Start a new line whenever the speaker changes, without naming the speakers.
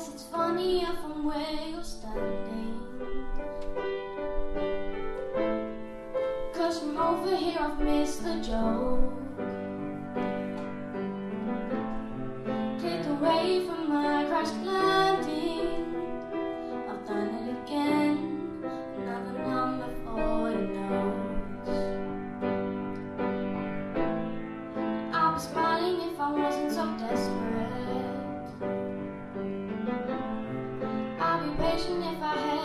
guess it's funnier from where you're standing, 'cause from over here I've missed the joke. Clicked away from my crash landing, I've done it again, another number for your notes. I'd be smiling if I wasn't so desperate. I'd be patient if I had